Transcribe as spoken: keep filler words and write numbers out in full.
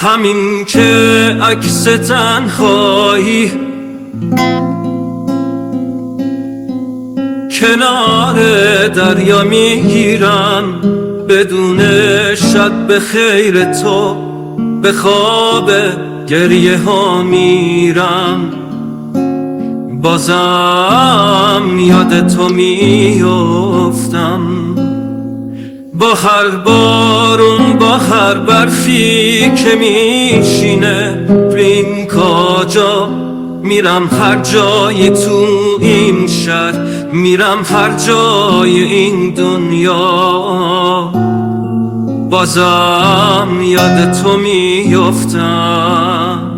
همین که عکس تنهایی کنار دریا میگیرم، بدون شب به خیر تو به خواب گریه ها میرم. بازم یاد تو میافتم، با هر بارون با هر برفی که میشینه ریم کاجا. میرم هر جای تو این شهر، میرم هر جای این دنیا، بازم یاد تو میافتم.